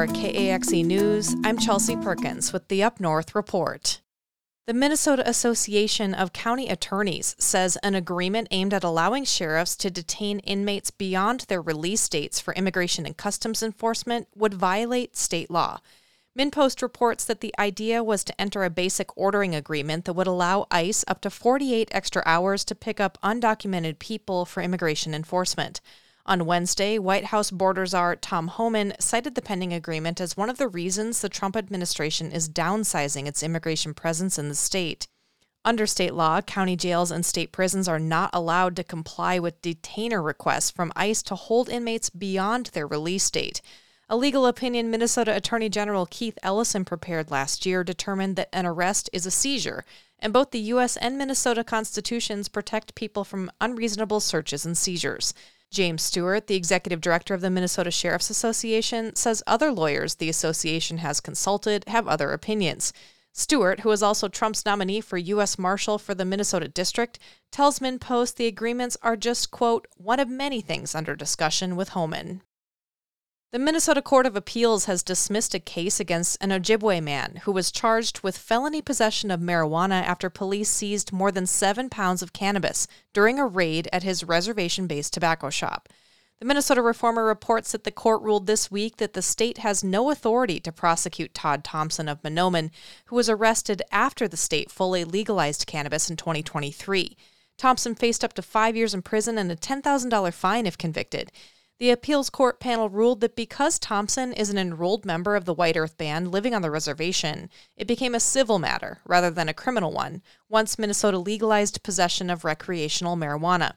For KAXE News, I'm Chelsea Perkins with the Up North Report. The Minnesota Association of County Attorneys says an agreement aimed at allowing sheriffs to detain inmates beyond their release dates for immigration and customs enforcement would violate state law. MinnPost reports that the idea was to enter a basic ordering agreement that would allow ICE up to 48 extra hours to pick up undocumented people for immigration enforcement. On Wednesday, White House Border Czar Tom Homan cited the pending agreement as one of the reasons the Trump administration is downsizing its immigration presence in the state. Under state law, county jails and state prisons are not allowed to comply with detainer requests from ICE to hold inmates beyond their release date. A legal opinion Minnesota Attorney General Keith Ellison prepared last year determined that an arrest is a seizure, and both the U.S. and Minnesota constitutions protect people from unreasonable searches and seizures. James Stewart, the executive director of the Minnesota Sheriff's Association, says other lawyers the association has consulted have other opinions. Stewart, who is also Trump's nominee for U.S. Marshal for the Minnesota District, tells MinnPost the agreements are just, quote, one of many things under discussion with Homan. The Minnesota Court of Appeals has dismissed a case against an Ojibwe man who was charged with felony possession of marijuana after police seized more than 7 pounds of cannabis during a raid at his reservation-based tobacco shop. The Minnesota Reformer reports that the court ruled this week that the state has no authority to prosecute Todd Thompson of Mahnomen, who was arrested after the state fully legalized cannabis in 2023. Thompson faced up to 5 years in prison and a $10,000 fine if convicted. The appeals court panel ruled that because Thompson is an enrolled member of the White Earth Band living on the reservation, it became a civil matter rather than a criminal one, once Minnesota legalized possession of recreational marijuana.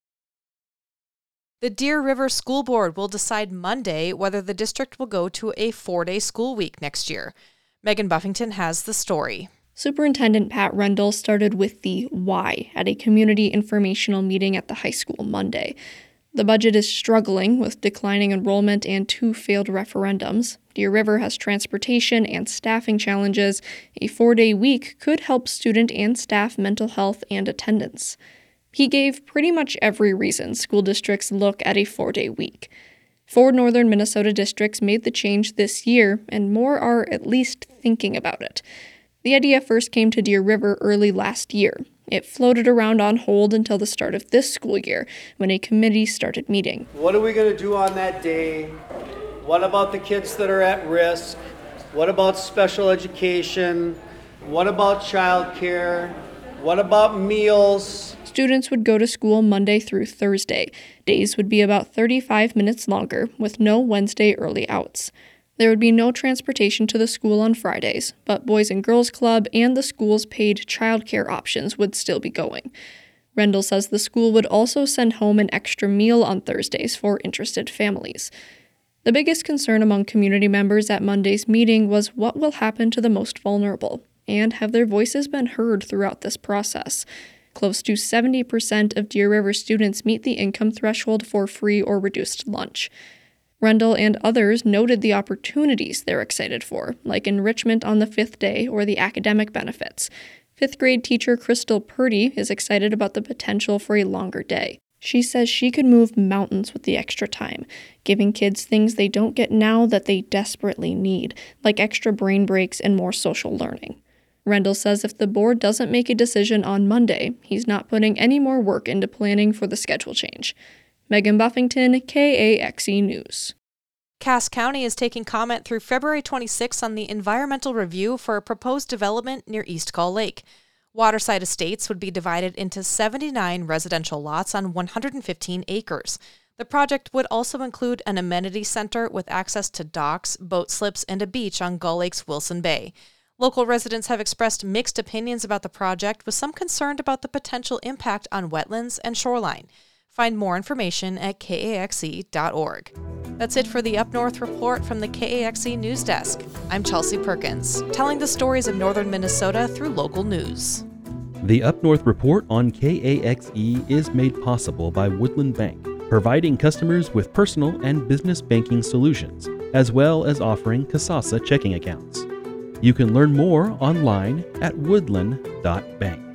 The Deer River School Board will decide Monday whether the district will go to a 4-day school week next year. Megan Buffington has the story. Superintendent Pat Rendell started with the why at a community informational meeting at the high school Monday. The budget is struggling with declining enrollment and 2 failed referendums. Deer River has transportation and staffing challenges. A 4-day week could help student and staff mental health and attendance. He gave pretty much every reason school districts look at a 4-day week. 4 northern Minnesota districts made the change this year, and more are at least thinking about it. The idea first came to Deer River early last year. It floated around on hold until the start of this school year, when a committee started meeting. What are we going to do on that day? What about the kids that are at risk? What about special education? What about childcare? What about meals? Students would go to school Monday through Thursday. Days would be about 35 minutes longer, with no Wednesday early outs. There would be no transportation to the school on Fridays, but Boys and Girls Club and the school's paid childcare options would still be going. Rendell says the school would also send home an extra meal on Thursdays for interested families. The biggest concern among community members at Monday's meeting was what will happen to the most vulnerable, and have their voices been heard throughout this process. Close to 70% of Deer River students meet the income threshold for free or reduced lunch. Rendell and others noted the opportunities they're excited for, like enrichment on the 5th day or the academic benefits. 5th grade teacher Crystal Purdy is excited about the potential for a longer day. She says she could move mountains with the extra time, giving kids things they don't get now that they desperately need, like extra brain breaks and more social learning. Rendell says if the board doesn't make a decision on Monday, he's not putting any more work into planning for the schedule change. Megan Buffington, KAXE News. Cass County is taking comment through February 26 on the environmental review for a proposed development near East Gull Lake. Waterside Estates would be divided into 79 residential lots on 115 acres. The project would also include an amenity center with access to docks, boat slips, and a beach on Gull Lake's Wilson Bay. Local residents have expressed mixed opinions about the project, with some concerned about the potential impact on wetlands and shoreline. Find more information at kaxe.org. That's it for the Up North Report from the KAXE News Desk. I'm Chelsea Perkins, telling the stories of northern Minnesota through local news. The Up North Report on KAXE is made possible by Woodland Bank, providing customers with personal and business banking solutions, as well as offering Kasasa checking accounts. You can learn more online at woodland.bank.